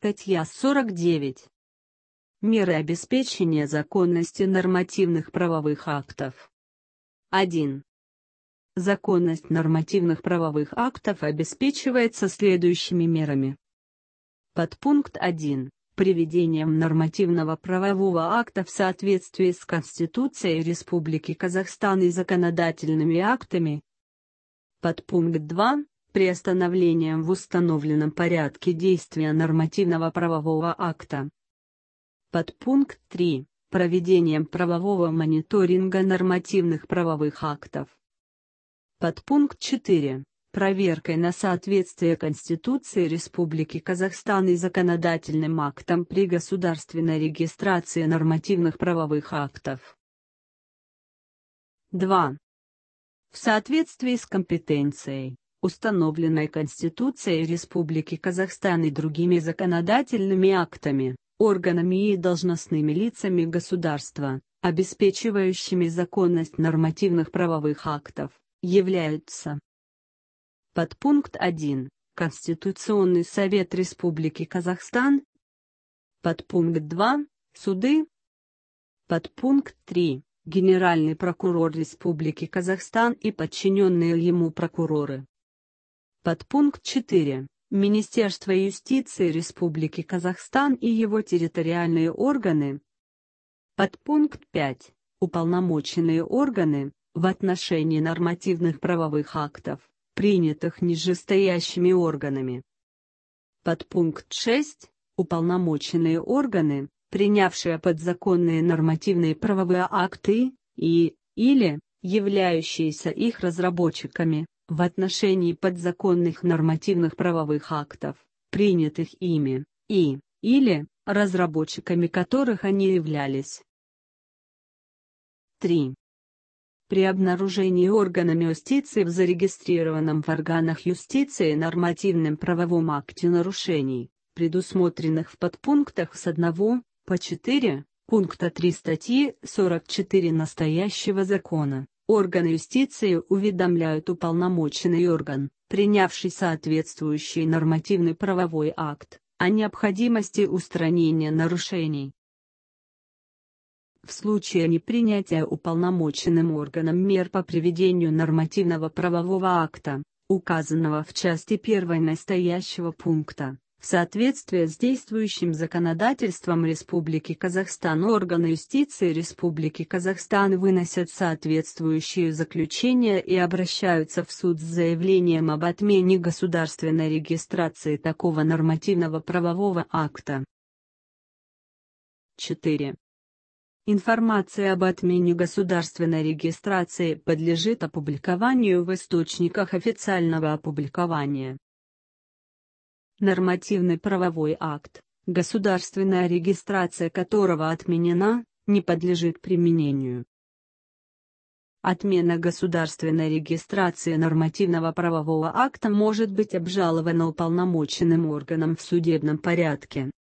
Статья 49. Меры обеспечения законности нормативных правовых актов. 1. Законность нормативных правовых актов обеспечивается следующими мерами. Подпункт 1. Приведением нормативного правового акта в соответствии с Конституцией Республики Казахстан и законодательными актами. Подпункт 2. Приостановлением в установленном порядке действия нормативного правового акта. Подпункт 3. Проведением правового мониторинга нормативных правовых актов. Подпункт 4. Проверкой на соответствие Конституции Республики Казахстан и законодательным актам при государственной регистрации нормативных правовых актов. 2. В соответствии с компетенцией, установленной Конституцией Республики Казахстан и другими законодательными актами, органами и должностными лицами государства, обеспечивающими законность нормативных правовых актов, являются: подпункт 1. Конституционный совет Республики Казахстан. Подпункт 2. Суды. Подпункт 3. Генеральный прокурор Республики Казахстан и подчиненные ему прокуроры. Подпункт 4. Министерство юстиции Республики Казахстан и его территориальные органы. Подпункт 5. Уполномоченные органы, в отношении нормативных правовых актов, принятых нижестоящими органами. Подпункт 6. Уполномоченные органы, принявшие подзаконные нормативные правовые акты, или являющиеся их разработчиками, в отношении подзаконных нормативных правовых актов, принятых ими, или разработчиками которых они являлись. 3. При обнаружении органами юстиции в зарегистрированном в органах юстиции нормативном правовом акте нарушений, предусмотренных в подпунктах с 1 по 4, пункта 3 статьи 44 настоящего закона, органы юстиции уведомляют уполномоченный орган, принявший соответствующий нормативный правовой акт, о необходимости устранения нарушений. В случае непринятия уполномоченным органом мер по приведению нормативного правового акта, указанного в части 1 настоящего пункта, в соответствии с действующим законодательством Республики Казахстан, органы юстиции Республики Казахстан выносят соответствующие заключения и обращаются в суд с заявлением об отмене государственной регистрации такого нормативного правового акта. 4. Информация об отмене государственной регистрации подлежит опубликованию в источниках официального опубликования. Нормативный правовой акт, государственная регистрация которого отменена, не подлежит применению. Отмена государственной регистрации нормативного правового акта может быть обжалована уполномоченным органом в судебном порядке.